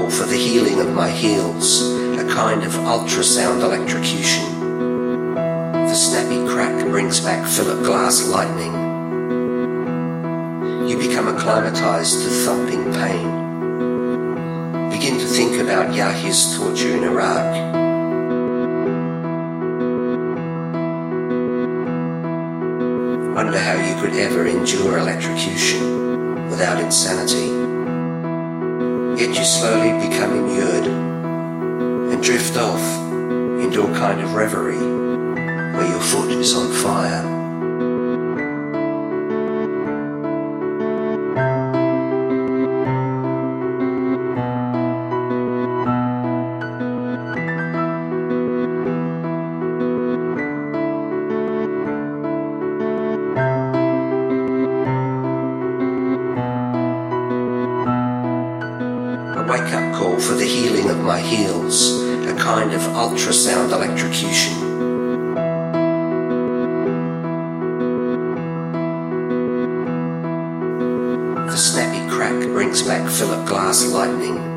call for the healing of my heels, a kind of ultrasound electrocution. The snappy crack brings back Philip Glass lightning. You become acclimatized to thumping pain. Begin to think about Yahya's torture in Iraq. Wonder how you could ever endure electrocution without insanity. Yet you slowly become inured and drift off into a kind of reverie where your foot is on fire. A wake-up call for the healing of my heels, a kind of ultrasound electrocution. The snappy crack brings back Philip Glass lightning.